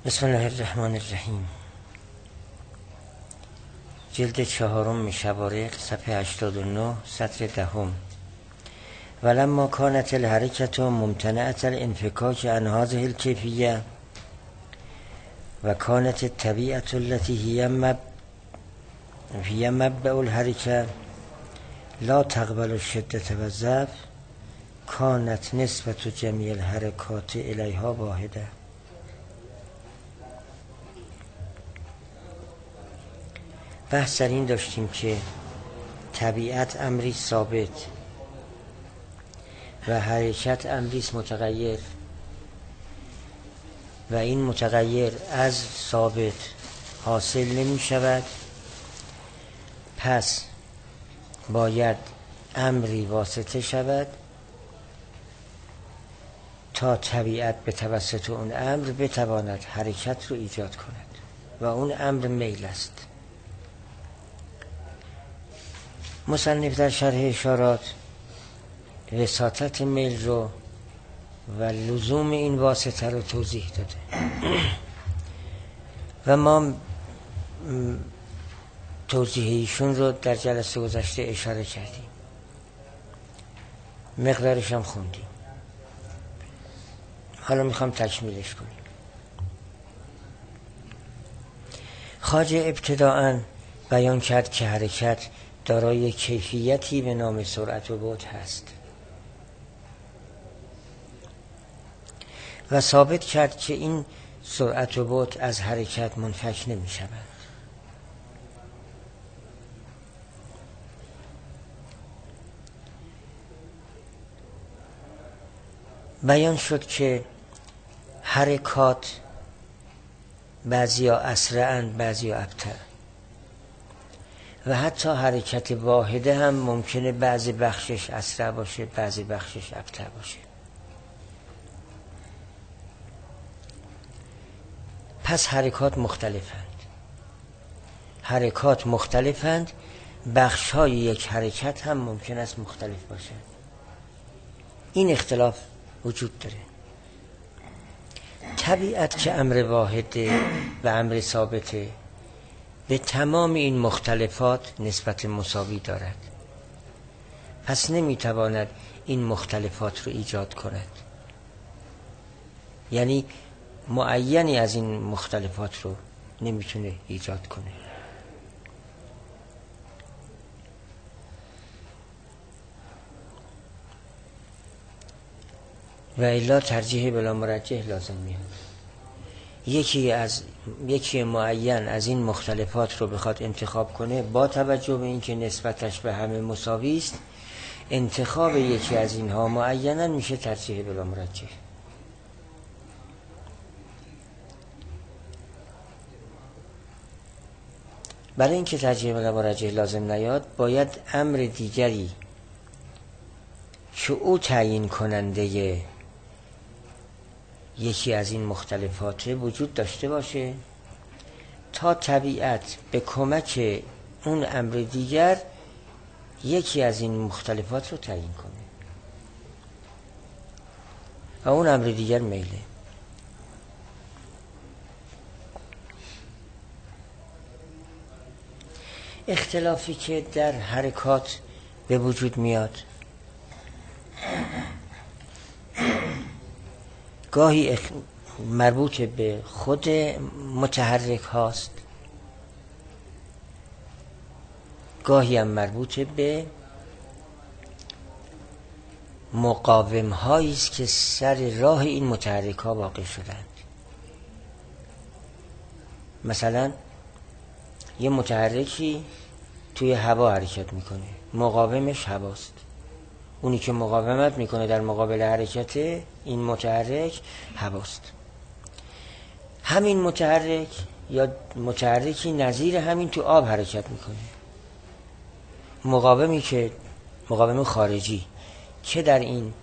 بسم الله الرحمن الرحیم. جلد 4 شوارق صفحه 89 سطر 10. ولما كانت الحركة ممتنعة الانفكاك عن هذه الكيفية وكانت الطبيعة التي هي مبدأ الحركة لا تقبل الشدة والضعف كانت نسبة جميع الحركات إليها واحدة. بحث در این داشتیم که طبیعت امری ثابت و حرکت امری متغیر و این متغیر از ثابت حاصل نمی شود، پس باید امری واسطه شود تا طبیعت به توسط اون امر بتواند حرکت رو ایجاد کند و اون امر میل است. مصنف در شرح اشارات وساطت میل رو و لزوم این واسطه رو توضیح داده و ما توضیح ایشون رو در جلسه گذشته اشاره کردیم، مقدارش هم خوندیم. حالا میخوام تکمیلش کنیم. خواجه ابتداءً بیان کرد که حرکت دارای کیفیتی به نام سرعت و بعد هست و ثابت کرد که این سرعت و بعد از حرکت منفک نمی شود. بیان شد که حرکات بعضیا اسرعند بعضیا ابطأ و حتی حرکت واحده هم ممکنه بعضی بخشش اسرع باشه بعضی بخشش ابطأ باشه. پس حرکات مختلفند، بخش‌های یک حرکت هم ممکن است مختلف باشه. این اختلاف وجود داره. طبیعت که امر واحده و امر ثابته به تمام این مختلفات نسبت مساوی دارد، پس نمیتواند این مختلفات رو ایجاد کند، یعنی معینی از این مختلفات رو نمیتونه ایجاد کنه. و الا ترجیح بلا مرجح لازم میاد. یکی معین از این مختلفات رو بخواد انتخاب کنه، با توجه به اینکه نسبتش به همه مساوی است، انتخاب یکی از اینها معینا میشه ترجیح بلا مرجح. برای اینکه ترجیح بلا مرجح لازم نیاد، باید امر دیگری که او تعیین کننده یکی از این مختلفات وجود داشته باشه تا طبیعت به کمک اون امر دیگر یکی از این مختلفات رو تعیین کنه و اون امر دیگر میله. اختلافی که در حرکات به وجود میاد گاهی مربوط به خود متحرک هاست، گاهی هم مربوط به مقاوم هایی است که سر راه این متحرک ها واقع شدند. مثلا یه متحرکی توی هوا حرکت میکنه، مقاومش هواست. اونی که مقاومت میکنه در مقابل حرکت این متحرک هواست. همین متحرک یا متحرکی نظیر همین تو آب حرکت میکنه، مقاوم خارجی که در این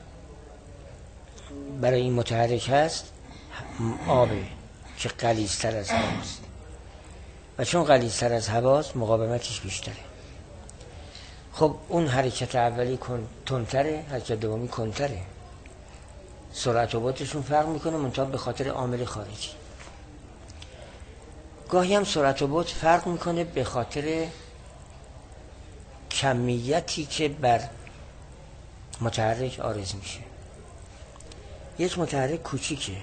برای این متحرک هست آبه که غلیظ‌تر از هواست و چون غلیظ‌تر از هواست مقاومتش بیشتره. خب اون حرکت اولی تندتره، حرکت دومی کندتره، سرعت و بعدشون فرق میکنه منتها به خاطر عامل خارجی. گاهی هم سرعت و بعد فرق میکنه به خاطر کمیتی که بر متحرک عارض میشه. یک متحرک کوچیکه،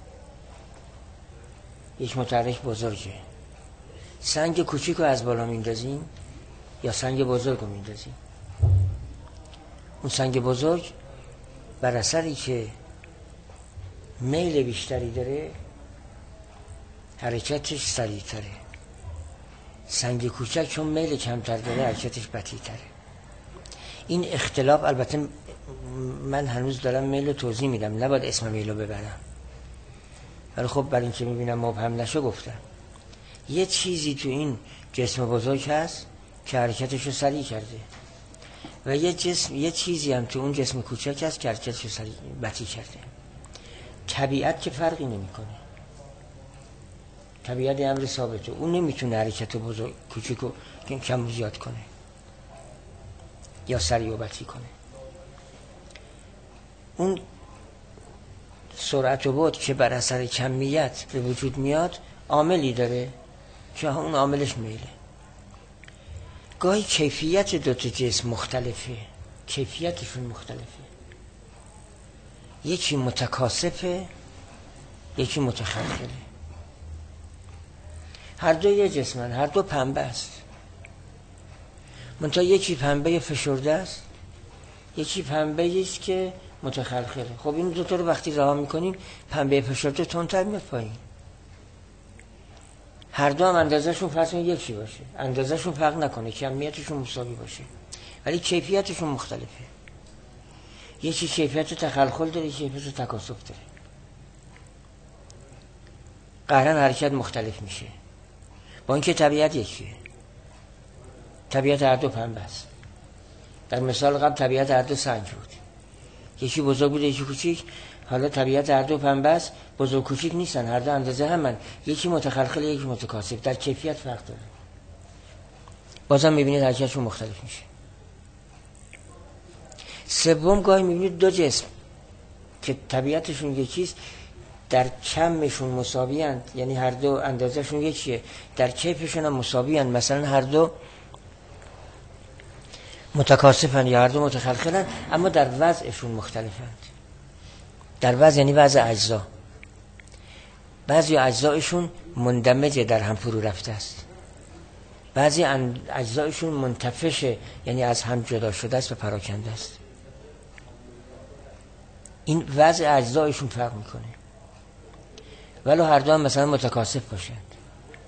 یک متحرک بزرگه. سنگ کوچیک رو از بالا میندازیم یا سنگ بزرگ رو میندازیم؟ اون سنگ بزرگ بر اثری که میل بیشتری داره حرکتش سریعتره. سنگ کوچک چون میل کمتر داره حرکتش بطی‌تره. این اختلاف، البته من هنوز دارم میل رو توضیح میدم، نباید اسم میل رو ببرم، ولی خب برای اینکه میبینم مبهم نشه گفتم. یه چیزی تو این جسم بزرگ هست که حرکتش رو سریع کرده و یه چیزی هم تو اون جسم کوچک هست که حرکتش رو سریع بطیء کرده. طبیعت که فرقی نمیکنه. طبیعت امر ثابته، اون نمیتونه حرکت بزرگ کوچیک رو کم و زیاد کنه یا سریع و بطیء کنه. اون سرعت و بعد که بر اثر کمیت به وجود میاد عاملی داره که اون عاملش میله. گاهی کیفیت دوتا جسم مختلفه، کیفیتشون مختلفه، یکی متکاسفه یکی متخلخله. هر دو یه جسمن، هر دو پنبه است، منتها یکی پنبه فشرده است یکی پنبه است که متخلخله. خب این دوتا رو وقتی رها میکنیم پنبه فشرده تندتر میاد پایین. هر دو هم اندازهشون فرض کنید یکی باشه، اندازهشون فرق نکنه، کمیتشون مساوی باشه، ولی کیفیتشون مختلفه. یکی کیفیت تخلخل داره یکی کیفیت تکاسف داره. قهرن حرکت مختلف میشه با اینکه طبیعت یکیه. طبیعت هر دو پنبه است. در مثال قبل طبیعت هر دو سنگ بود، یکی بزرگ بود یکی کوچیک. حالا طبیعت هر دو پنبه است، بزرگ کوچیک نیستن، هر دو اندازه همن، یکی متخلخل یکی متکاسف، در کیفیت فرق داره. بازم میبینید حرکتشون مختلف میشه. سوم گاهی میبینید دو جسم که طبیعتشون یکیست در کمشون مساوی اند، یعنی هر دو اندازهشون یکیه، در کیفشون هم مساوی اند، مثلا هر دو متکاسفن یا هر دو متخلخلن، اما در وضعشون مختلفند. در وضع یعنی وضع اجزا. بعضی اجزایشون مندمجه، در هم فرو رفته است. بعضی اجزایشون منتفشه، یعنی از هم جدا شده است و پراکنده است. این وضع اجزایشون فرق میکنه. ولو هر دو هم مثلا متکاسف باشند،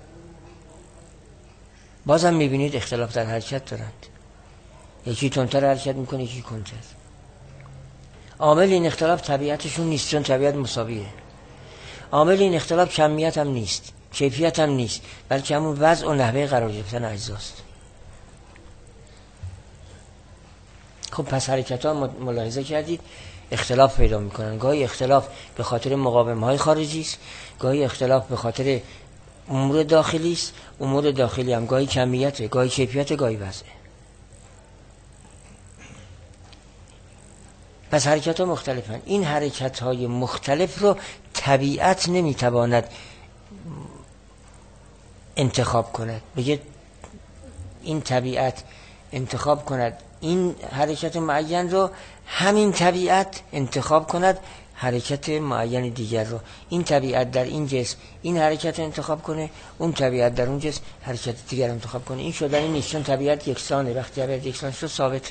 بازم میبینید اختلاف در حرکت دارند. یکی تندتر حرکت میکنه یکی کندتر. عامل این اختلاف طبیعتشون نیست، چون طبیعت مساویه. عامل این اختلاف کمیت هم نیست، کیفیت هم نیست، بلکه همون وضع و نحوه قرار گرفتن اجزاست. خب پس حرکت ها ملاحظه کردید اختلاف پیدا میکنن. گاهی اختلاف به خاطر مقاوم های خارجی است، گاهی اختلاف به خاطر امور داخلی است. امور داخلی هم گاهی کمیته، گاهی کیفیت، گاهی وضعه. پس حرکت ها مختلفن. این حرکت های مختلف رو طبیعت نمیتواند انتخاب کند، بگه این طبیعت انتخاب کند این حرکت معین رو، همین طبیعت انتخاب کند حرکت معین دیگر رو. این طبیعت در این جسم این حرکت انتخاب کنه، اون طبیعت در اون جسم حرکت دیگر انتخاب کنه. این شدنی نیست، چون طبیعت یکسانه. وقتی طبیعت یکسان شد ثابته.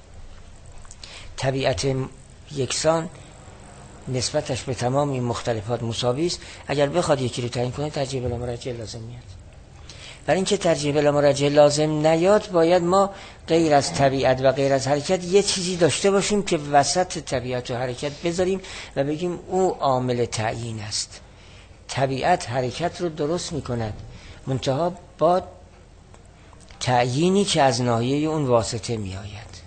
طبیعت یکسان نسبتش به تمام این مختلفات مساوی است. اگر بخواد یکی رو تعیین کنه ترجیح بلا مرجح لازم میاد. برای اینکه ترجیح بلا مرجح لازم نیاد باید ما غیر از طبیعت و غیر از حرکت یه چیزی داشته باشیم که وسط طبیعت و حرکت بذاریم و بگیم او عامل تعیین است. طبیعت حرکت رو درست میکند، منتها با تعیینی که از ناحیه اون واسطه میآید.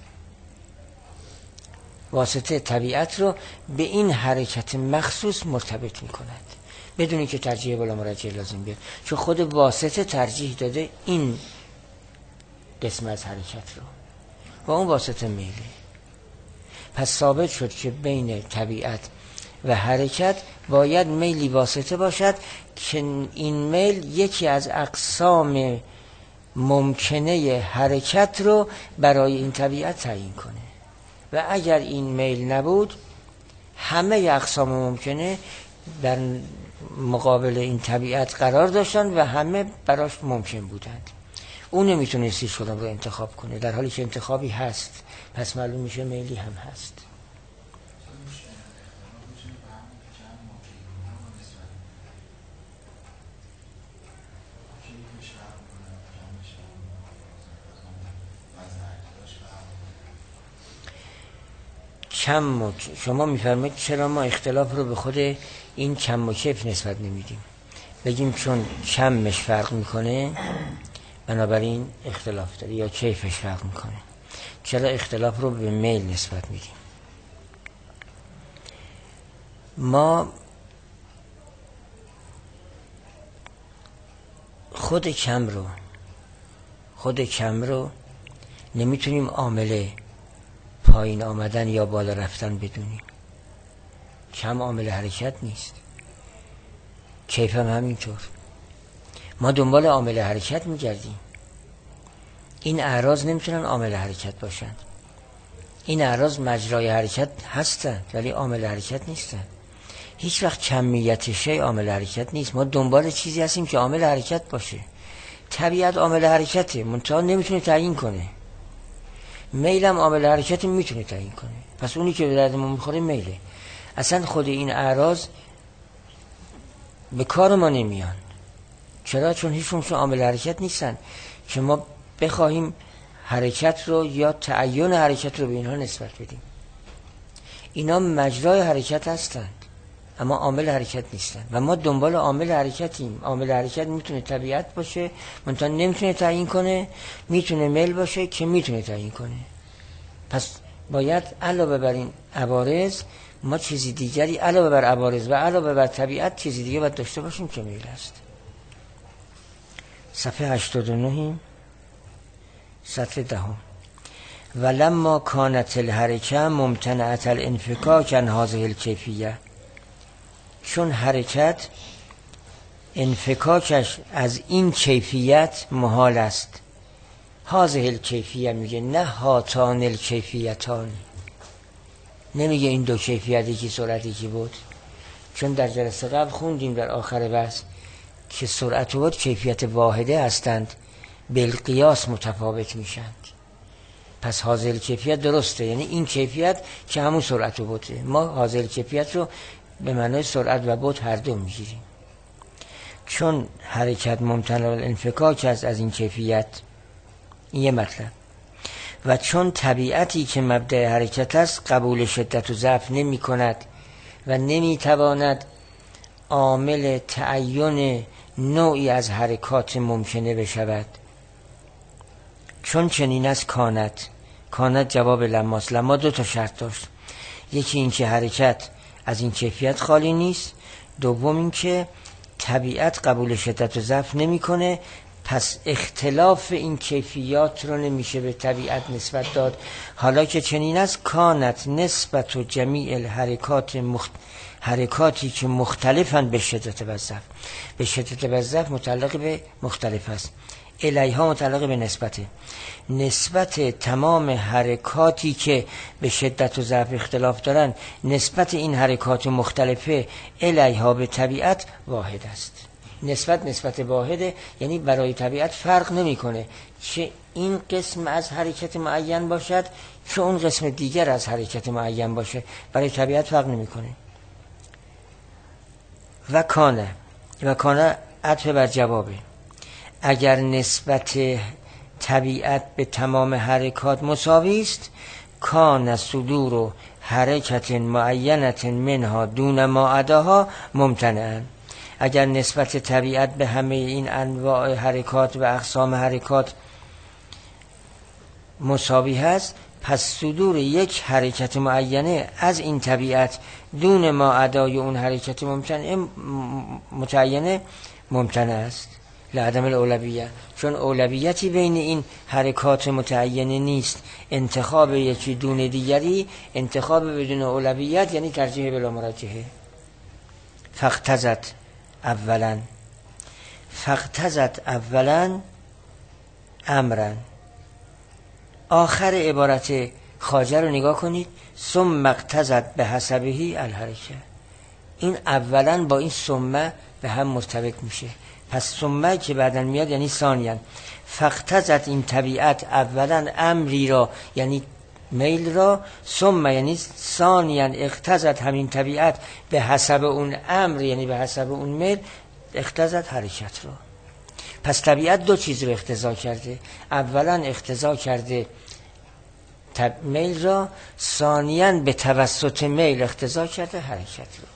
واسطه طبیعت رو به این حرکت مخصوص مرتبط میکند بدون که ترجیح بلا مرجح لازم بیاد، چون خود واسطه ترجیح داده این قسم از حرکت رو و اون واسطه میله. پس ثابت شد که بین طبیعت و حرکت باید میلی واسطه باشد که این میل یکی از اقسام ممکنه حرکت رو برای این طبیعت تعیین کنه و اگر این میل نبود همه اقسام ممکنه در مقابل این طبیعت قرار داشتن و همه براش ممکن بودند. اون نمیتونستی خودم رو انتخاب کنه، در حالی که انتخابی هست، پس معلوم میشه میلی هم هست. شما میفرمایید چرا ما اختلاف رو به خود این کم و کیف نسبت نمیدیم؟ بگیم چون کمش فرق میکنه بنابراین اختلاف داره، یا کیفش فرق میکنه. چرا اختلاف رو به میل نسبت میدیم؟ ما خود کم رو نمیتونیم عامل پایین آمدن یا بالا رفتن بدونیم. کم عامل حرکت نیست، کیف هم همینطور. ما دنبال عامل حرکت میگردیم. این اعراض نمیتونن عامل حرکت باشن. این اعراض مجرای حرکت هستن ولی عامل حرکت نیستن. هیچ وقت کمیت شی عامل حرکت نیست. ما دنبال چیزی هستیم که عامل حرکت باشه. طبیعت عامل حرکته، منتها نمیتونه تعیین کنه. میلم عامل حرکت میتونه تعیین کنه. پس اونی که به درد ما میخوره میله. اصلا خود این اعراض به کار ما نمیان. چرا؟ چون هیچ عامل حرکت نیستن که ما بخواهیم حرکت رو یا تعین حرکت رو به اینها نسبت بدیم. اینا مجرای حرکت هستند اما عامل حرکت نیستن و ما دنبال عامل حرکتیم. عامل حرکت میتونه طبیعت باشه، منتها نمیتونه تعیین کنه، میتونه میل باشه که میتونه تعیین کنه. پس باید علاوه بر این عوارض ما چیزی دیگری علاوه بر عوارض و علاوه بر طبیعت چیزی دیگه باید داشته باشیم که میل است. صفحه 89 سطر 10. ولما کانت الحرکه ممتنعة الانفکاک عن هذه الکیفیه، چون حرکت انفکاکش از این کیفیت محال است. هذه الکیفیه میگه، نه هاتان الکیفیتان، نمیگه این دو کیفیت یکی سرعت یکی بود، چون در جلسه قبل خوندیم در آخر بحث که سرعت و بود کیفیت واحده هستند، بالقیاس متفاوت میشند. پس هذه کیفیت درسته، یعنی این کیفیت که همون سرعت و بوده. ما هذه کیفیت رو به معنای سرعت و بود هر دو میگیریم. چون حرکت ممتنع الانفکاک است از این کیفیت، این یه مطلب. و چون طبیعتی که مبدأ حرکت است قبول شدت و ضعف نمی کند و نمی تواند عامل تعین نوعی از حرکات ممکنه بشود. چون چنین است کانت جواب لماست. لما دو تا شرط داشت، یکی این که حرکت از این کیفیت خالی نیست، دوم این که طبیعت قبول شدت و ضعف نمی کنه، پس اختلاف این کیفیات رو نمیشه به طبیعت نسبت داد. حالا که چنین است کانت نسبت و جمیع حرکاتی که مختلفن به شدت و ضعف. به شدت و ضعف متعلق به مختلف است، الیها متعلق به نسبت تمام حرکاتی که به شدت و ضعف اختلاف دارن، نسبت این حرکات مختلفه الیها به طبیعت واحد است. نسبت واحده، یعنی برای طبیعت فرق نمیکنه چه این قسم از حرکت معین باشد چه اون قسم دیگر از حرکت معین باشه، برای طبیعت فرق نمیکنه. و کانه عطف بر جوابه. اگر نسبت طبیعت به تمام حرکات مساوی است، کان صدور و حرکت معینت منها دون ما عداها ممتنعا. اگر نسبت طبیعت به همه این انواع حرکات و اقسام حرکات مساوی هست، پس صدور یک حرکت معینه از این طبیعت دون ما عدای اون حرکت متعینه ممتنع است. لعدم الاولویت، چون اولویتی بین این حرکات متعینه نیست. انتخاب یکی دون دیگری، انتخاب بدون اولویت یعنی ترجیح بلا مراجحه. فاقتضت اولا امرا. آخر عبارت خواجه رو نگاه کنید، ثم اقتضت به حسبه الحرکه. این اولا با این ثم به هم مرتبط میشه. پس ثم که بعدن میاد یعنی ثانیاً. فاقتضت این طبیعت اولا امری را یعنی میل را، ثم یعنی ثانیاً اقتضت همین طبیعت به حسب اون امر یعنی به حسب اون میل اقتضت حرکت را. پس طبیعت دو چیز رو اقتضا کرده. اولا اقتضا کرده میل را، ثانیاً به توسط میل اقتضا کرده حرکت را.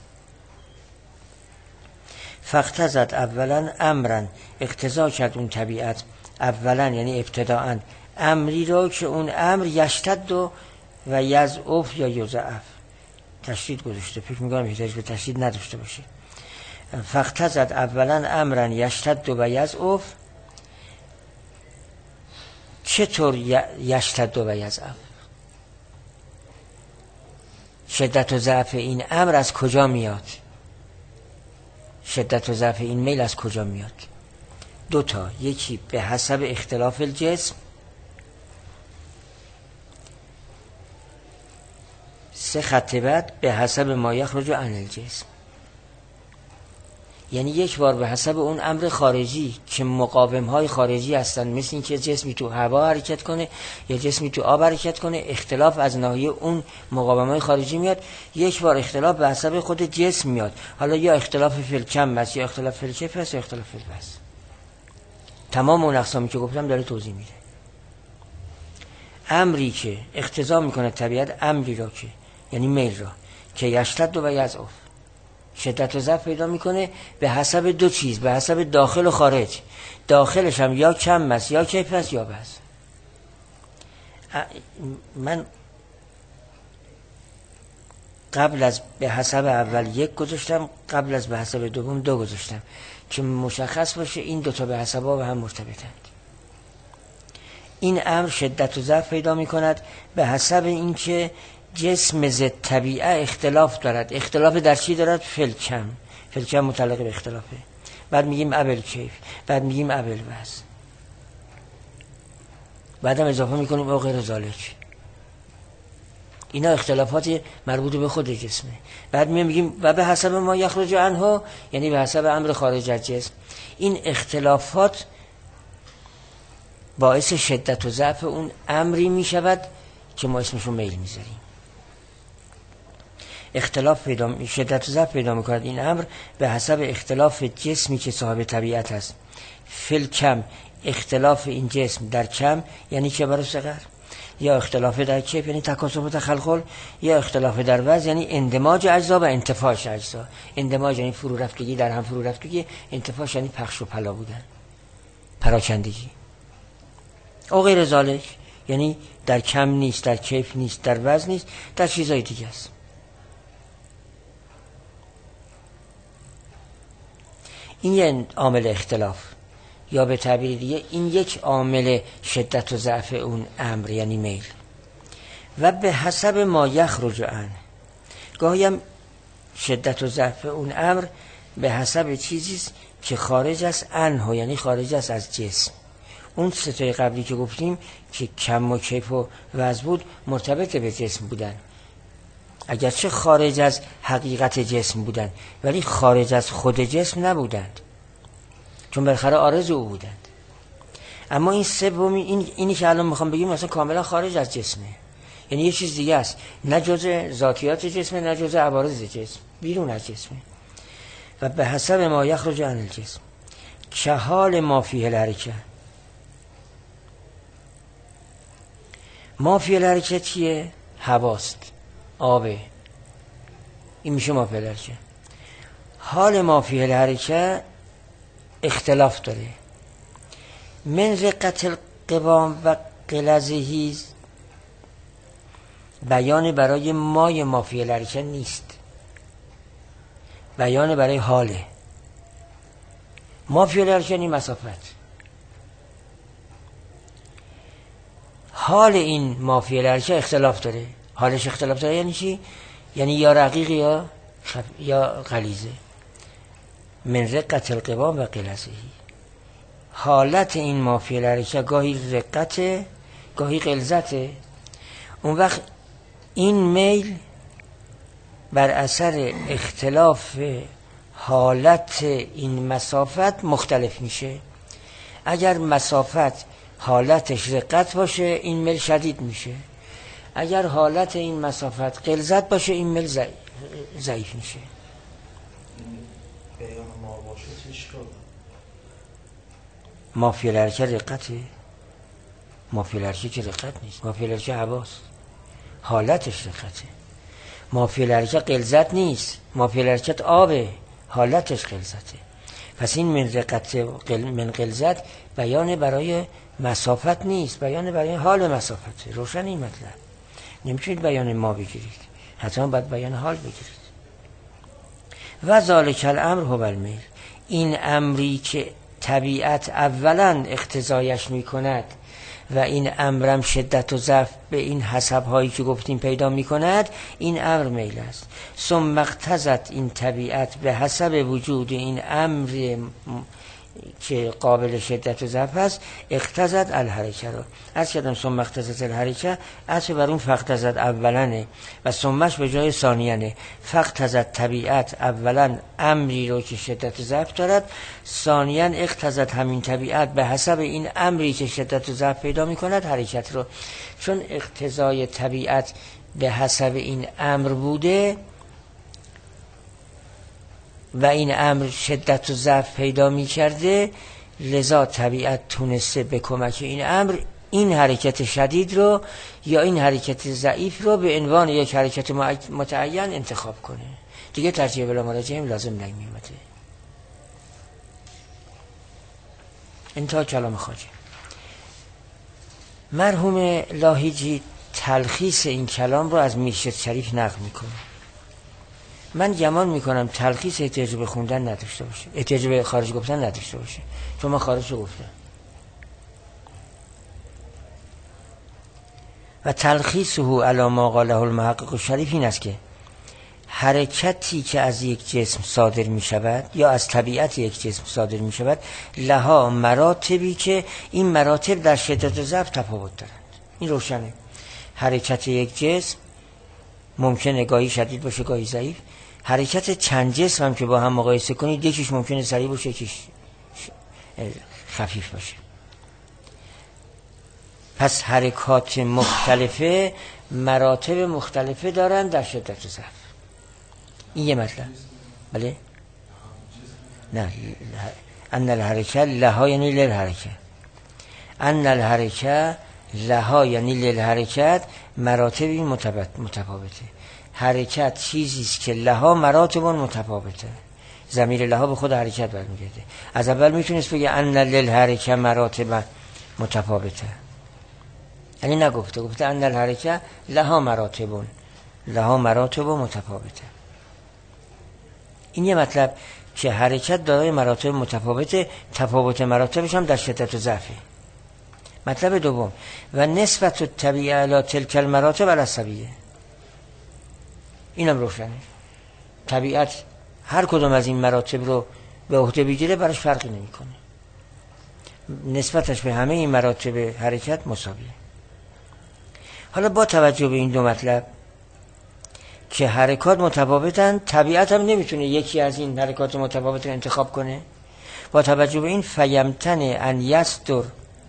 فاقتضت اولا امرا، اقتضا کرد اون طبیعت اولا یعنی ابتداءً امری را که اون امر یشتد و یضعف یا یضعف. تشدید گذاشته، فکر می‌کنم احتیاج به تشدید نداشته باشه. فاقتضت اولا امرا یشتد و یضعف. چطور یشتد و یضعف؟ شدت و ضعف این امر از کجا میاد؟ شدت و ضعف این میل از کجا میاد؟ دو تا، یکی به حسب اختلاف الجسم، سه خط بعد به حسب ما یخرج عن الجسم. یعنی یک بار به حسب اون امر خارجی که مقاوم های خارجی هستن، مثل این که جسمی تو هوا حرکت کنه یا جسمی تو آب حرکت کنه، اختلاف از ناحیه اون مقاوم های خارجی میاد. یک بار اختلاف به حسب خود جسم میاد، حالا یا اختلاف فی الکم است یا اختلاف فی الکیف است یا اختلاف فی الوزن. تمام اون اقسامی که گفتم داره توضیح میده. امری که اقتضا میکنه طبیعت امری را که یعنی میل را که یشتد و یضعف، شدت و ضعف پیدا میکنه به حسب دو چیز، به حسب داخل و خارج. داخلش هم یا کم است یا کیف است یا وزن. من قبل از به حسب اول یک گذاشتم، قبل از به حسب دوم دو گذاشتم که مشخص باشه این دوتا به حسب ها به هم مرتبطند. این امر شدت و ضعف پیدا میکند به حسب اینکه جسم ضد طبیعه اختلاف دارد. اختلاف در چی دارد؟ فلکم. فلکم متعلق به اختلافه. بعد میگیم ابل کیف، بعد میگیم ابل وزن، بعدم اضافه میکنیم او غیر ذالک. اینا اختلافات مربوط به خود جسمه. بعد میگیم و به حسب ما یخرج عنه یعنی به حسب امر خارج از جسم. این اختلافات باعث شدت و ضعف اون امری میشود که ما اسمشو میل میذاریم. اختلاف پیدا، شدت و ضعف پیدا میکند این امر به حسب اختلاف جسمی که صاحب طبیعت است. فل کم، اختلاف این جسم در کم یعنی کبر و صغر، یا اختلاف در کیف یعنی تکاثر و تخلخل، یا اختلاف در وزن یعنی اندماج اجزا و انتفاش اجزا. اندماج یعنی فرو رفتگی در هم فرو رفتگی، انتفاش یعنی پخش و پلا بودن، پراکندگی. او غیر ذالک یعنی در کم نیست، در کیف نیست، در وزن نیست، در چیزای دیگه است. این یه عامل اختلاف، یا به تعبیر دیگه این یک عامل شدت و ضعف اون امر یعنی میل. و به حسب ما یخرج عنه، گاهی هم شدت و ضعف اون امر به حسب چیزیست که خارج است عنه یعنی خارج است از جسم. اون ستای قبلی که گفتیم که کم و کیف و وزن بود مرتبط به جسم بودن، اگرچه خارج از حقیقت جسم بودن ولی خارج از خود جسم نبودند، چون بالاخره عارض او بودند. اما این سومی، اینی که الان میخوام بگیم مثلا کاملا خارج از جسمه، یعنی یه چیز دیگه است، نه جزء ذاتیات جسمه نه جزء عوارض جسم، بیرون از جسمه. و به حسب ما یخرج عن الجسم که حال ما فیه الحرکه. ما فیه الحرکه چیه؟ هواست، آبه، این میشه ما فیه الحرکه. حال ما فیه الحرکه اختلاف داره. من رقت القوام و غلظه بیان برای مای ما فی الحرکه نیست، بیان برای حاله. ما فی الحرکت یعنی مسافت. حال این ما فی الحرکت اختلاف داره. حالش اختلاف داره یعنی چی؟ یعنی یا رقیق یا غلیظه. من رقت القوام و غلظه. حالت این ما فی الحرکت گاهی رقته گاهی غلظته. اون وقت این میل بر اثر اختلاف حالت این مسافت مختلف میشه. اگر مسافت حالتش رقت باشه این میل شدید میشه، اگر حالت این مسافت غلظت باشه این میل ضعیف میشه. بیان ما باشه چشکار؟ ما فی الحرکت رقته؟ ما فی الحرکت که رقت نیست، ما فی الحرکت هواست، حالتش رقته. ما فی الحرکت غلظت نیست، ما فی الحرکت آبه، حالتش غلظته. پس این من رقت من غلظت بیان برای مسافت نیست، بیان برای حال مسافت. روشن این مطلب. نمیتونید بیان ما بگیرید، حتما باید بیان حال بگیرید. و ذالک الامر هو المیل. این امری که طبیعت اولا اقتضایش میکند و این امرم شدت و ضعف به این حسب هایی که گفتیم پیدا میکند، این امر میل است. ثم اقتضت این طبیعت به حسب وجود این امر که قابل شدت و ضعف است اقتضت الحرکه را. از کردم ثم اقتضت الحرکه اصل بر اون فاقتضت اولانه و ثمش به جای ثانیانه. فاقتضت طبیعت اولا امری رو که شدت و ضعف دارد، ثانیا اقتضت همین طبیعت به حسب این امری که شدت و ضعف پیدا می کند حرکت رو. چون اقتضای طبیعت به حسب این امر بوده و این امر شدت و ضعف پیدا می کرده، لذا طبیعت تونسته به کمک این امر این حرکت شدید رو یا این حرکت ضعیف رو به عنوان یک حرکت متعین انتخاب کنه. دیگه ترجیح بلا مراجعه لازم نمی‌آمده. انتها کلام خواجه. مرحوم لاهیجی تلخیص این کلام رو از میرشد شریف نقل میکنه. من گمان میکنم تلخیص احتیاج به خوندن نداشته باشه، احتیاج به خارج گفتن نداشته باشه، چون من خارج رو گفتم. و تلخیصه علی ما قاله المحقق الشریف این است که حرکتی که از یک جسم صادر می شود یا از طبیعت یک جسم صادر می شود لها مراتبی که این مراتب در شدت و ضعف تفاوت دارند. این روشنه. حرکت یک جسم ممکنه گاهی شدید باشه گاهی ضعیف. حرکت چند جسم هم که با هم مقایسه کنید یکیش ممکنه سریع باشه یکیش خفیف باشه. پس حرکات مختلفه مراتب مختلفه دارن در شدت و ضعف. این یه مطلب. بله؟ نه. ان الحرکه لها یعنی للحرکه. ان الحرکه لها یعنی للحرکت مراتبی متفاوته. حرکت چیزیست که لها مراتب متفاوته. ضمیر لها به خود حرکت برمیگرده. از اول میتونست بگه ان للحرکه مراتب متفاوته، یعنی نگفته، گفته ان الحرکه لها مراتب متفاوته. این یه مطلب که حرکت دارای مراتب متفاوته، تفاوت مراتبش هم در شدت و ضعفه. مطلب دوم و نسبت الطبیعه الی تلک المراتب علی السبیه. اینم روشنه. طبیعت هر کدوم از این مراتب رو به عهده بگیره براش فرقی نمیکنه، نسبتش به همه این مراتب حرکت مساویه. حالا با توجه به این دو مطلب که حرکات متفاوتن، طبیعت هم نمیتونه یکی از این حرکات متفاوت رو انتخاب کنه. با توجه به این فیمتن ان یستر،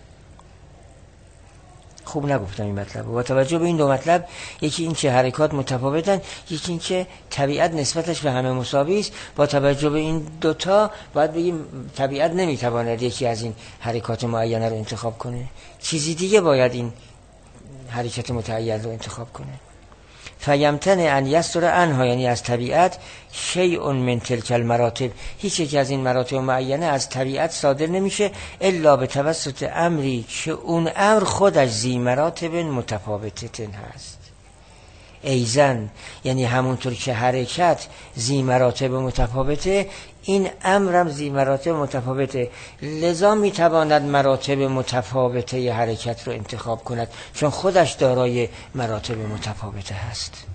خوب نگفتم این مطلب. با توجه به این دو مطلب، یکی این که حرکات متفاوتن، یکی این که طبیعت نسبتش به همه مساوی است، با توجه به این دوتا باید بگیم طبیعت نمیتواند یکی از این حرکات معینه رو انتخاب کنه، چیزی دیگه باید این حرکت متعین رو انتخاب کنه. فیمتن ان یستر انها یعنی از طبیعت شیء من تلک المراتب، هیچ یک از این مراتب معینه از طبیعت صادر نمیشه الا به توسط امری که اون امر خودش ذی مراتب متفاوتتن هست. ایزن، یعنی همونطور که حرکت ذی مراتب متفاوته، این امرم ذی مراتب متفاوته، لذا میتواند مراتب متفاوته ی حرکت رو انتخاب کند، چون خودش دارای مراتب متفاوته هست.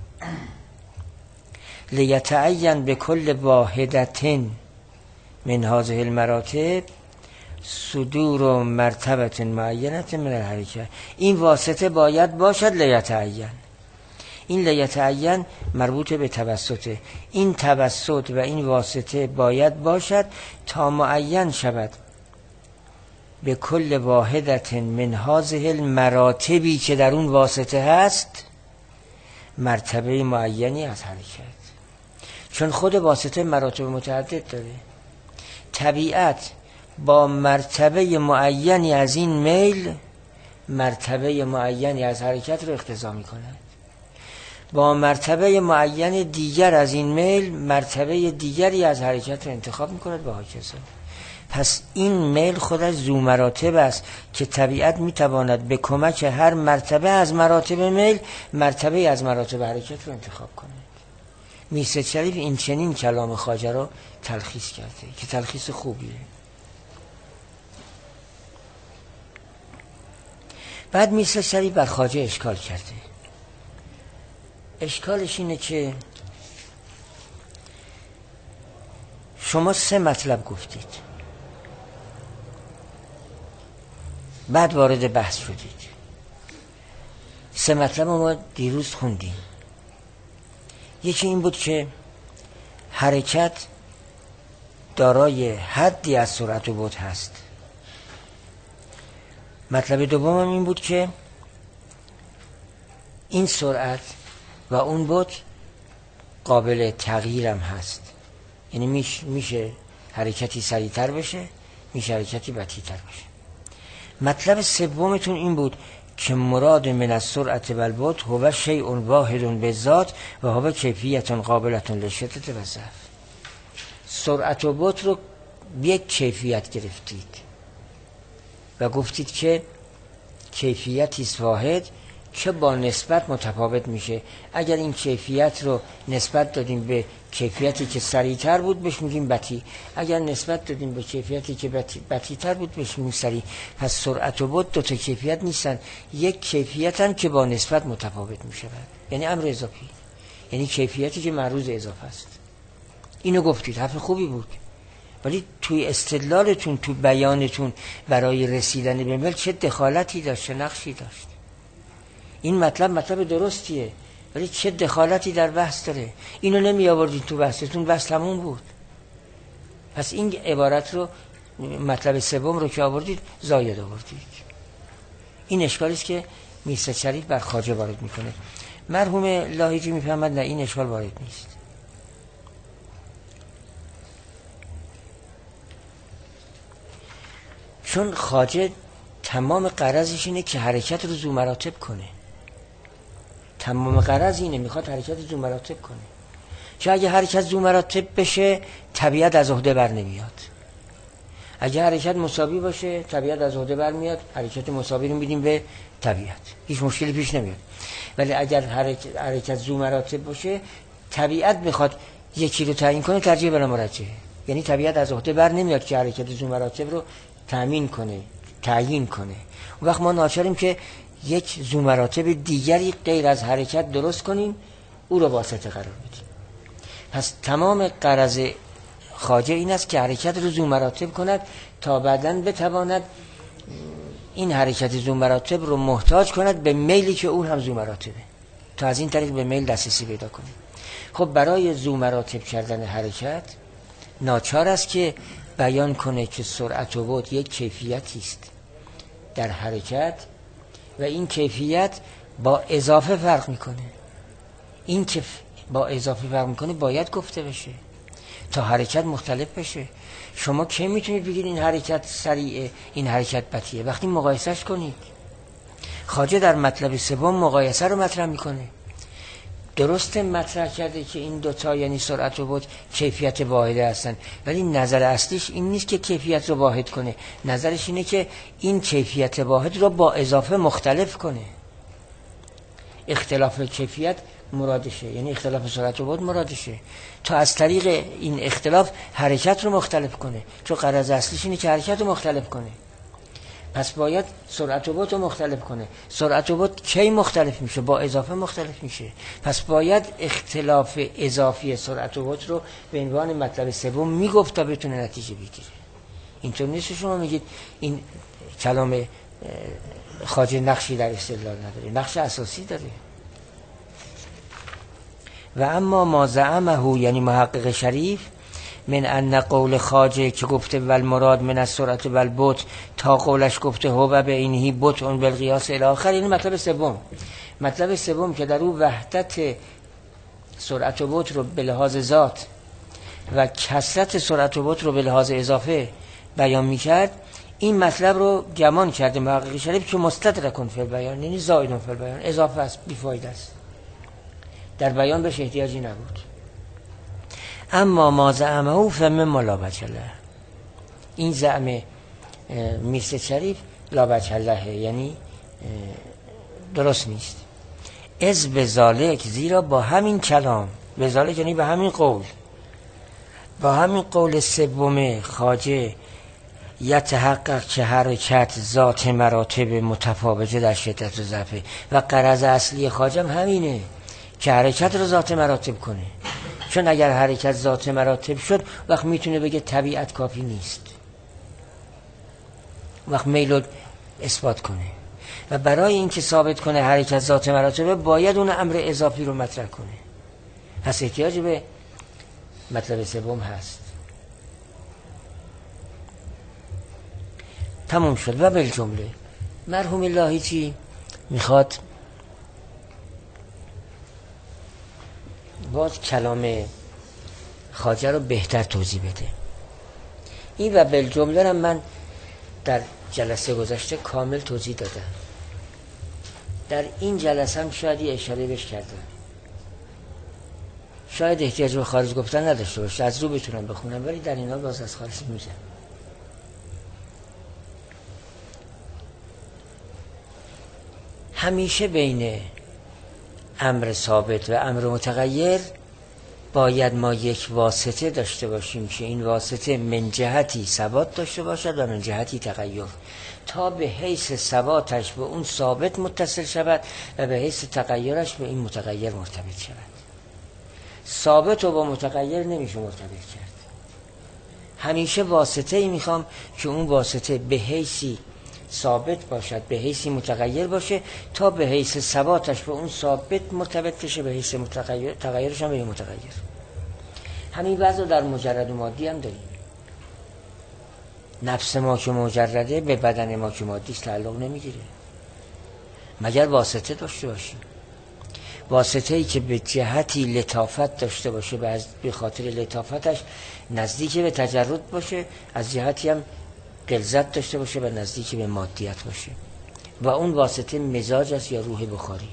لیتعین به کل واحدت من هذه المراتب صدور و مرتبت معینت من الحرکت. این واسطه باید باشد لیتعین. این لیتعین مربوط به توسطه. این توسط و این واسطه باید باشد تا معین شود به کل واحدت من هذه المراتبی که در اون واسطه هست مرتبه معینی از حرکت. چون خود واسطه مراتب متعدد داره. طبیعت با مرتبه معینی از این میل مرتبه معینی از حرکت رو اقتضا می کند. با مرتبه معین دیگر از این میل مرتبه دیگری از حرکت رو انتخاب می کند و هاکذا. پس این میل خودش ذو مراتب است که طبیعت می تواند به کمک هر مرتبه از مراتب میل مرتبه از مراتب حرکت رو انتخاب کند. میرزا شریف این چنین کلام خواجه رو تلخیص کرده که تلخیص خوبیه. بعد میرزا شریف بر خواجه اشکال کرده. اشکالش اینه که شما 3 مطلب گفتید، بعد وارد بحث شدید. 3 مطلب ما دیروز خوندیم. یکی این بود که حرکت دارای حدی از سرعت و بعد هست. مطلب دوم این بود که این سرعت و اون بعد قابل تغییرم هست، یعنی میشه حرکتی سریعتر بشه، میشه حرکتی بطی‌تر بشه. مطلب سومتون این بود که مراد من السرعت و البعد هو شیء واحد بالذات و هو کیفیت قابلة للشدة و ضعف. سرعت و بعد رو یک کیفیت گرفتید و گفتید که کیفیتی است واحد که با نسبت متفاوت میشه. اگر این کیفیت رو نسبت دادیم به کیفیتی که سریعتر بود بهش میگیم بطیء، اگر نسبت دادیم به کیفیتی که بطی‌تر بود بهش میگیم سریع. پس سرعت و بعد 2 تا کیفیت نیستن، یک کیفیتن که با نسبت متفاوت میشه، یعنی امر اضافی، یعنی کیفیتی که معروض اضافه است. اینو گفتید، حرف خوبی بود، ولی توی استدلالتون، توی بیانتون برای رسیدن به میل چه دخالتی داشت، چه نقشی داشت؟ این مطلب درستیه، ولی چه دخالتی در بحث داره؟ اینو نمی آوردید تو بحثتون، بحث تموم بود. پس این عبارت رو، مطلب سوم رو که آوردید زاید آوردید. این اشکالی است که میرزا شریف بر خواجه وارد میکنه. مرحوم لاهیجی میفهمد نه، این اشکال وارد نیست. چون خواجه تمام غرضش اینه که حرکت رو ذو مراتب کنه. تمام غرض اینه، میخواد حرکت ذو مراتب کنه. چون اگه حرکت ذو مراتب بشه طبیعت از عهده بر نمیاد. اگه حرکت مساوی باشه طبیعت از عهده بر میاد، حرکت مساوی رو میدیم به طبیعت، هیچ مشکلی پیش نمیاد. ولی اگر حرکت ذو مراتب باشه طبیعت بخواد یکی رو تعیین کنه ترجیح بر مرجحه، یعنی طبیعت از عهده بر نمیاد که حرکت ذو مراتب رو تامین کنه، تعیین کنه. اون وقت ما ناچاریم که یک ذو مراتب دیگری غیر از حرکت درست کنیم، او رو واسطه قرار بدیم. پس تمام غرض خواجه این است که حرکت رو ذو مراتب کند تا بعداً بتواند این حرکت ذو مراتب رو محتاج کند به میلی که اون هم ذو مراتبه، تا از این طریق به میل دسترسی پیدا کنیم. خب برای ذو مراتب کردن حرکت ناچار است که بیان کنه که سرعت و بعد یک کیفیتی است در حرکت و این کیفیت با اضافه فرق میکنه. این که با اضافه فرق میکنه باید گفته بشه تا حرکت مختلف بشه. شما کی میتونید بگید این حرکت سریعه، این حرکت بطیئه؟ وقتی مقایسهش کنید. خواجه در مطلب سوم مقایسه رو مطرح میکنه. درسته مطرح کرده که این دوتا یعنی سرعت و بعد کیفیت واحده هستن، ولی نظر اصلیش این نیست که کیفیت رو واحد کنه، نظرش اینه که این کیفیت واحد رو با اضافه مختلف کنه. اختلاف کیفیت مرادشه، یعنی اختلاف سرعت و بعد مرادشه، تا از طریق این اختلاف حرکت رو مختلف کنه، چون غرض اصلیش اینه که حرکت رو مختلف کنه. پس باید سرعت و بعد رو مختلف کنه. سرعت و بعد کی مختلف میشه؟ با اضافه مختلف میشه. پس باید اختلاف اضافی سرعت و بعد رو به عنوان مطلب سوم میگفت تا بتونه نتیجه بگیره. اینطور نیست شما میگید این کلام خواجه نقشی در استدلال نداره، نقش اساسی داره. و اما ما زعمه، یعنی محقق شریف، من ان قول خواجه که گفته ول مراد من از سرعت و البطء تا قولش گفته هو به اینهی بطء بالقیاس الی آخر، این مطلب سوم. مطلب سوم که در او وحدت سرعت و بطء رو به لحاظ ذات و کثرت سرعت و بطء رو به لحاظ اضافه بیان میکرد، این مطلب رو گمان کرده محقق شریف که مستدرک فی البیان، یعنی زائد فی البیان، اضافه است، بیفایده است، در بیان بهش احتیاجی نبود. اما ما زعمه فمما لا وجه له، این زعم میرزا شریف لا وجه له، یعنی درست نیست. از بذالک، زیرا با همین کلام، بذالک یعنی به همین قول، با همین قول سوم خواجه یتحقق که حرکت ذات مراتب متفاوته در شدت و ضعف، و غرض اصلی خواجه همینه که حرکت رو ذات مراتب کنه. چون اگر حرکت ذات مراتب شد، وقت میتونه بگه طبیعت کافی نیست، وقت میل اثبات کنه، و برای اینکه ثابت کنه حرکت ذات مراتبه باید اون امر اضافی رو مطرح کنه. پس احتیاج به مطلب سوم هست. تموم شد. و بالجمله مرحوم لاهیچی میخواد باز کلام خواجه رو بهتر توضیح بده. این و بالجمله رو من در جلسه گذشته کامل توضیح دادم، در این جلسه هم شاید اشاره بهش کردم، شاید احتیاج به خارج گفتن نداشته باشه، از رو بتونم بخونم، ولی در این حال باز از خارج میگم. همیشه بین امر ثابت و امر متغیر باید ما یک واسطه داشته باشیم که این واسطه من جهتی ثبات داشته باشد و من جهتی تغییر، تا به حیث ثباتش به اون ثابت متصل شود و به حیث تغییرش به این متغیر مرتبط شود. ثابت و با متغیر نمیشه مرتبط کرد. همیشه واسطه ای میخوام که اون واسطه به حیثی ثابت باشد، به حیثی متغیر باشه، تا به حیث ثباتش به اون ثابت مرتبط بشه، به حیث تغییرش هم به این متغیر. همین وضع در مجرد و مادی هم داریم. نفس ما که مجرده به بدن ما که مادیش تعلق نمیگیره مگر واسطه داشته باشیم. واسطه ای که به جهتی لطافت داشته باشه، به خاطر لطافتش نزدیک به تجرد باشه، از جهتی هم غلظت داشته باشه و نزدیک به مادیت باشه، و اون واسطه مزاج است یا روح بخاری.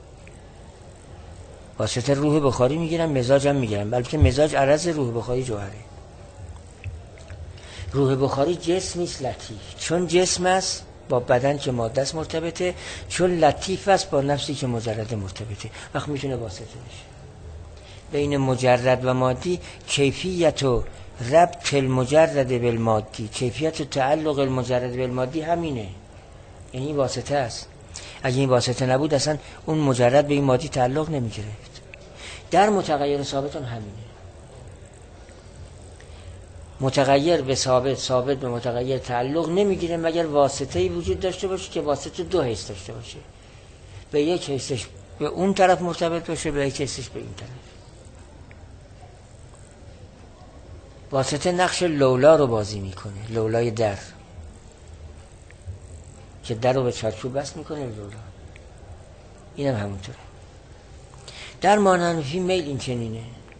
واسطه روح بخاری میگیرن، مزاج هم میگیرن، بلکه مزاج عرض روح بخاری جوهره. روح بخاری جسم نیست، لطیف، چون جسم است با بدن که ماده است مرتبطه، چون لطیف است با نفسی که مجرد مرتبطه، وقت میتونه واسطه بشه. بین مجرد و مادی کیفیت و ربط المجرد بالمادی، کیفیت و تعلق المجرد بالمادی همینه، یعنی واسطه است. اگه این واسطه نبود اصلا اون مجرد به این مادی تعلق نمیگرفت. در متغیر ثابت هم همینه. متغیر به ثابت، ثابت به متغیر تعلق نمیگیره مگر واسطه‌ای وجود داشته باشه که واسطه دو حیث داشته باشه، به یک حیثش به اون طرف مرتبط باشه، به یک حیثش به این طرف. واسطه نقش لولا رو بازی میکنه، لولای در که در رو به چارچوب بست میکنه لولا، اینم همونطوره. در مانحنفی میل این چنینه،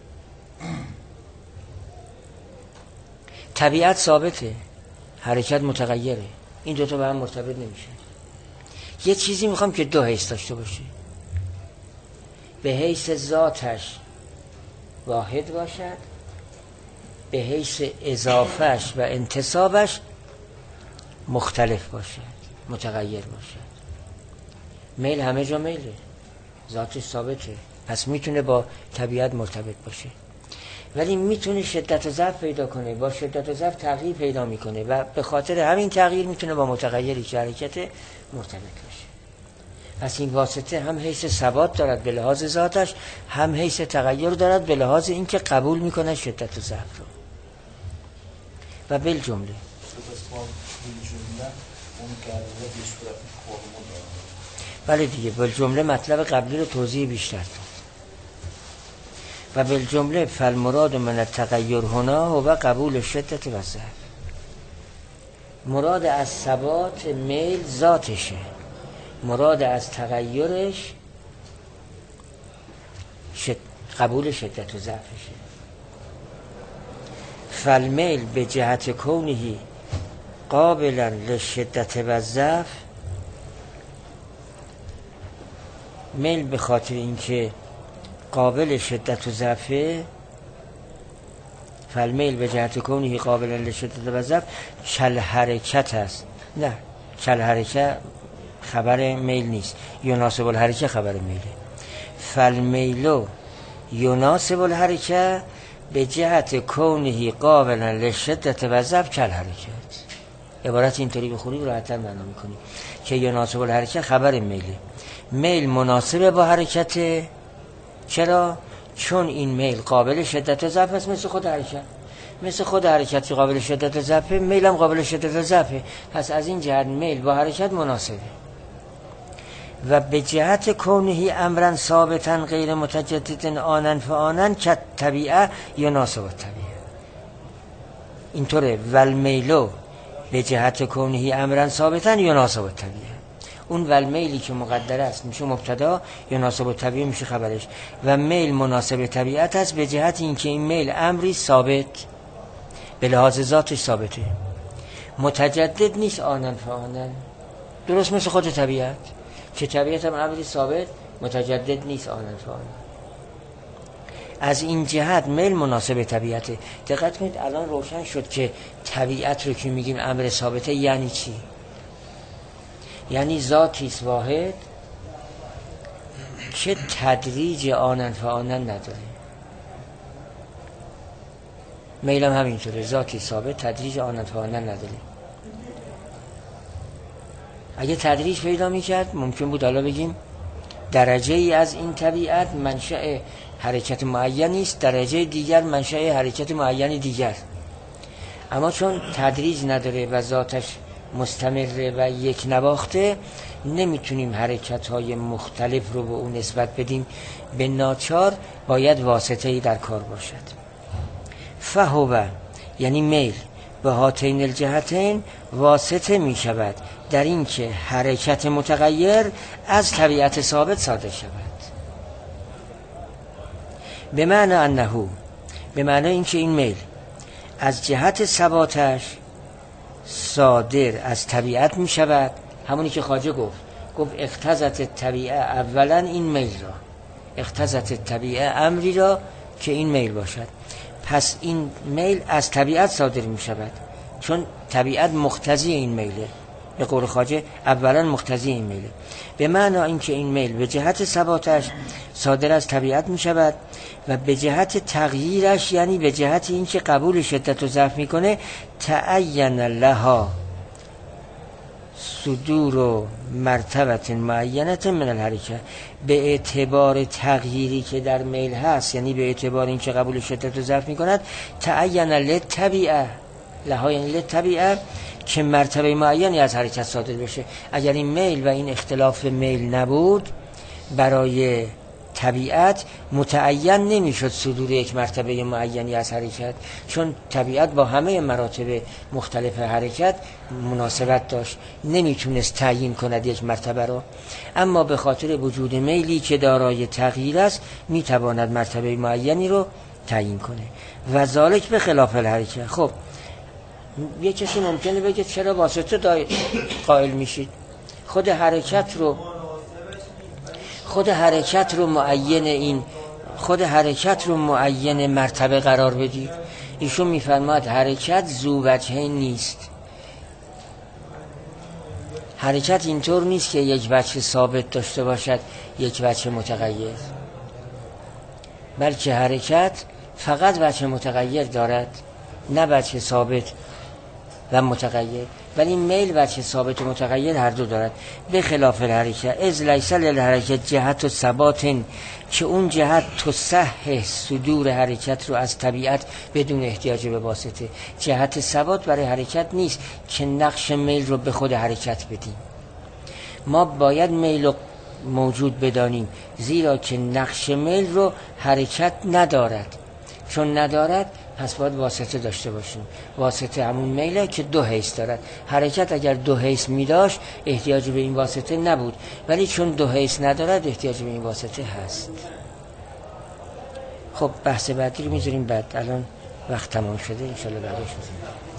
طبیعت ثابته، حرکت متغیره، این دوتا به هم مرتبط نمیشه. یه چیزی میخوام که دو حیث داشته باشه، به حیث ذاتش واحد باشد، به حیث اضافهش و انتصابش مختلف باشد، متغیر باشد. میل همه جا میله، ذاتش ثابته، پس میتونه با طبیعت مرتبط باشه، ولی میتونه شدت و ضعف پیدا کنه، با شدت و ضعف تغییر پیدا میکنه و به خاطر همین تغییر میتونه با متغیری که حرکت مرتبط باشه. پس این واسطه هم حیث ثبات دارد به لحاظ ذاتش، هم حیث تغییر دارد به لحاظ اینکه قبول میکنه شدت و ضعف رو. و بالجمله بله دیگه، بالجمله مطلب قبلی رو توضیح بیشتر داد. و بالجمله فالمراد من التغیر هنا و قبول شدت و ضعف. مراد از ثبات میل ذاتشه، مراد از تغیرش قبول شدت و ضعفشه. فالمیل به جهت کونه قابلا لشدت و ضعف، میل به خاطر اینکه قابل شدت و ضعفه، فالمیل به جهت کونه قابلا لشدت و ضعف چل حرکت است. نه، چل حرکت خبر میل نیست، یناسب الحرکه خبر میله. فالمیلو یناسب الحرکه به جهت کونه قابلا لشدت و ضعف چل حرکت. عبارت اینطوری بخونید راحت‌تر معنا می‌کنید که یناسب الحرکه خبر میله. میل مناسب با حرکت. چرا؟ چون این میل قابل شدت و ضعف است، مثل خود حرکت. مثل خود حرکت که قابل شدت و ضعف، میل هم قابل شدت و ضعف. پس از این جهت میل با حرکت مناسبه. و به جهت کونه امرا ثابتا غیر متجدد آنن فآنن که طبیعه یناسب الطبیعه. اینطوره. والمیلو به جهت کونه امرا ثابتا یناسب الطبیعه. اون والمیلی که مقدر است میشه مبتدا، یناسب الطبیعه میشه خبرش. و میل مناسب طبیعت است به جهت اینکه این میل امری ثابت به لحاظ ذاتش ثابته، متجدد نیست آنن فآنن. درست مثل خود طبیعت که طبیعت هم امری ثابت متجدد نیست آنن فآنن. از این جهت میل مناسب طبیعته. دقت کنید الان روشن شد که طبیعت رو که میگیم امر ثابته یعنی چی؟ یعنی ذاتیست واحد که تدریج آنن فآنن نداره. میل هم همینطوره، ذاتی ثابت تدریج آنن فآنن نداره. اگه تدریج پیدا میکرد ممکن بود حالا بگیم درجه ای از این طبیعت منشأ حرکت معینی است، درجه دیگر منشأ حرکت معینی دیگر. اما چون تدریج نداره و ذاتش مستمره و یک نواخته، نمیتونیم حرکت‌های مختلف رو به اون نسبت بدیم. به ناچار باید واسطه‌ای در کار باشد. فهو یعنی میل به هاتین الجهتین واسطه می شود در این که حرکت متغیر از طبیعت ثابت صادر شود. به معنی انه، به معنی اینکه این میل از جهت ثباتش صادر از طبیعت می شود. همونی که خواجه گفت اقتضت طبیعه اولا این میل را، اقتضت طبیعه امری را که این میل باشد. پس این میل از طبیعت صادر می شود چون طبیعت مقتضی این میله. به قول خواجه اولا مقتضی این میله. به معنی اینکه این میل به جهت ثباتش صادر از طبیعت می شود و به جهت تغییرش یعنی به جهت اینکه قبول شدت و ضعف می کنه تعین لها صدور و مرتبت معینت من الحرکه، به اعتبار تغییری که در میل هست، یعنی به اعتبار اینکه قبول شدت و ضعف می کند، تعین للطبیعه، لها یعنی للطبیعه که مرتبه معینی از حرکت صادر بشه. اگر این میل و این اختلاف میل نبود برای طبیعت متعین نمیشد صدور یک مرتبه معینی از حرکت، چون طبیعت با همه مراتب مختلف حرکت مناسبت داشت، نمیتونست تعیین کند یک مرتبه رو. اما به خاطر وجود میلی که دارای تغییر است میتواند مرتبه معینی رو تعیین کنه و ذالک به خلاف الحرکت. خب یه کسی ممکنه بگه چرا واسطه قائل میشید؟ خود حرکت رو معین مرتبه قرار بدید. ایشون میفرماد حرکت ذو وجهین نیست. حرکت اینطور نیست که یک وجه ثابت داشته باشد یک وجه متغیر. بلکه حرکت فقط وجه متغیر دارد، نه وجه ثابت و متغیر، ولی میل وجه ثابت و متغیر هر دو دارد. به خلاف الحرکت از لیس للحرکت جهت و ثبات، که اون جهت تصحح صدور حرکت رو از طبیعت بدون احتیاج به واسطه. جهت ثبات برای حرکت نیست که نقش میل رو به خود حرکت بدیم. ما باید میل رو موجود بدانیم، زیرا که نقش میل رو حرکت ندارد. چون ندارد پس باید واسطه داشته باشیم. واسطه همون میله که دو حیث دارد. حرکت اگر دو حیث می داشت احتیاج به این واسطه نبود، ولی چون دو حیث ندارد احتیاج به این واسطه هست. خب بحث بعدی رو میذاریم بعد. الان وقت تمام شده، انشالله بعدش میذاریم.